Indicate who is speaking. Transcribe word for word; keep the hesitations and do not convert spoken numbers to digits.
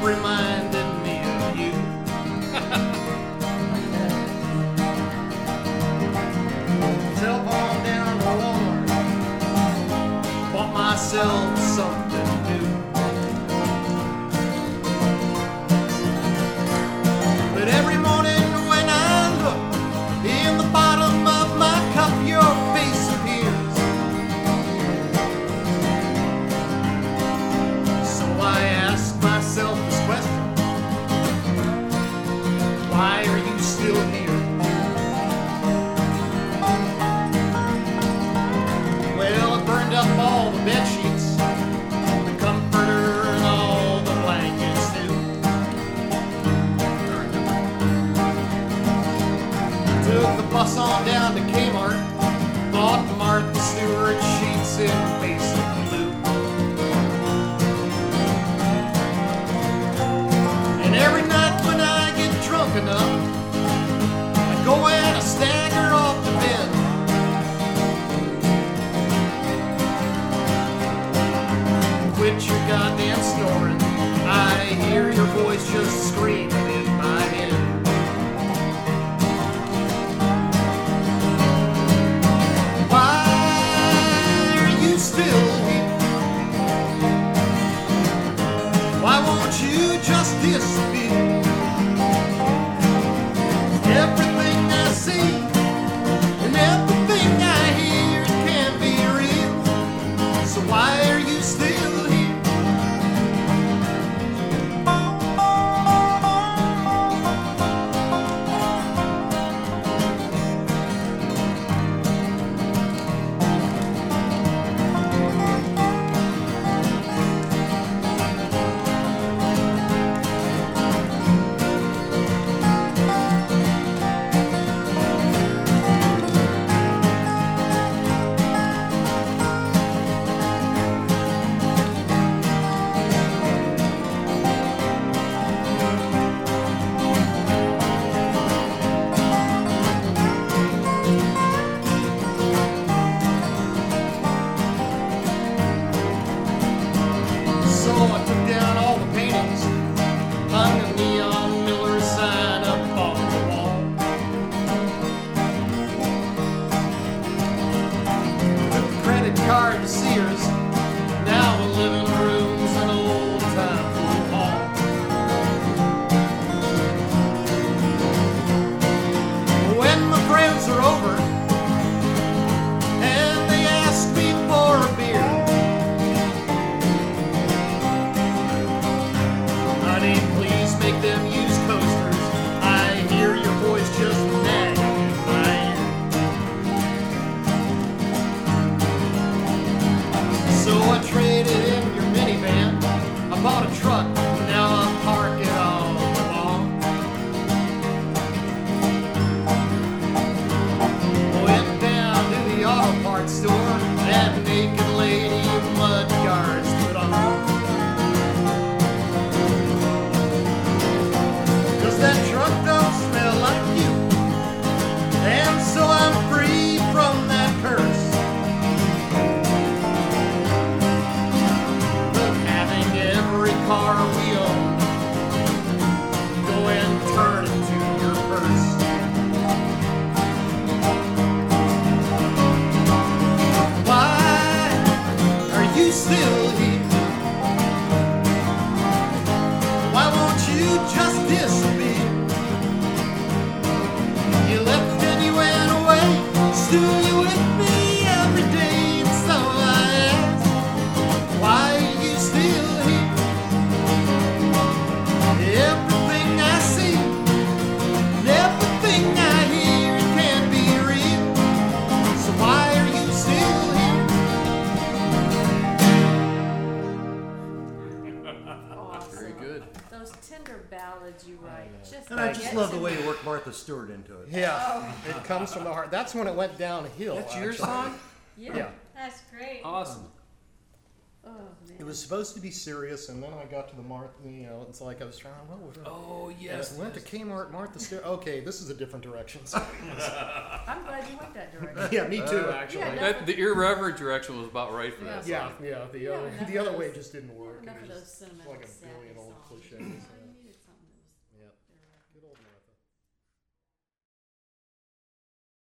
Speaker 1: reminded me of you. Telephone down to Walmart, bought myself something new. But every morning when I look in the bottom of my cup, your face appears. So I ask myself this question: why are you still here? Well, I burned up all the bed sheets, the comforter, and all the blankets too. Took the bus on down to Kmart, bought Martha Stewart sheets in basic blue. And every night when I get drunk enough, I go and I stagger off to bed. Quit your goddamn snoring, I hear your voice just screaming in my head. Why are you still here? Why won't you just disappear? Everything I see and everything I hear can't be real. So why are you still here? So I took down all the paintings, hung a neon Miller sign up on the wall. Took the credit card to Sears, now the living room's an old time pool hall. When my friends are over and they ask me for a beer, honey, please make them use coasters. I hear your voice just nagging in my ear. So I traded in your minivan, I bought a truck, now I park it all along. Went down to the auto parts store, that naked lady mud guards put on. Cause that truck don't smell like you, and so I'm free from that curse. But having every car we own, go and turn it to your purse. Why are you still here? Why won't you just disappear? You left and you went away, still you with me every day. And so I ask, why are you still here? Everything I see and everything I hear, it can't be real. So why are you still here?
Speaker 2: Awesome.
Speaker 3: Very good.
Speaker 2: Those tender ballads you write. Just
Speaker 4: And I
Speaker 2: get
Speaker 4: just love
Speaker 2: to
Speaker 4: the way
Speaker 2: me.
Speaker 4: you work Martha Stewart into it.
Speaker 1: Yeah, it comes from the heart. That's when it went downhill.
Speaker 3: That's your
Speaker 1: actually.
Speaker 3: song?
Speaker 2: Yeah,
Speaker 1: Yeah.
Speaker 2: that's great.
Speaker 3: Awesome.
Speaker 2: Oh, man.
Speaker 3: It was supposed to be serious, and then I got to the Martha. You know, it's like I was trying. Well, we're-
Speaker 4: Oh
Speaker 3: and
Speaker 4: yes.
Speaker 3: I went
Speaker 4: yes.
Speaker 3: to Kmart, Martha Stewart. Okay, this is a different direction.
Speaker 2: I'm glad you went that direction.
Speaker 3: yeah, me too,
Speaker 4: Uh,
Speaker 3: actually.
Speaker 2: yeah, no.
Speaker 4: That, the irreverent direction was about right for that.
Speaker 3: Yeah,
Speaker 4: song.
Speaker 3: yeah. The
Speaker 2: Yeah,
Speaker 3: other,
Speaker 2: enough
Speaker 3: the
Speaker 2: of
Speaker 3: other way
Speaker 2: those-
Speaker 3: just didn't work.
Speaker 2: Enough
Speaker 3: It
Speaker 2: of
Speaker 3: was
Speaker 2: those
Speaker 3: just
Speaker 2: sentimental
Speaker 3: like a
Speaker 2: sappy
Speaker 3: billion old
Speaker 2: songs.
Speaker 3: cliches.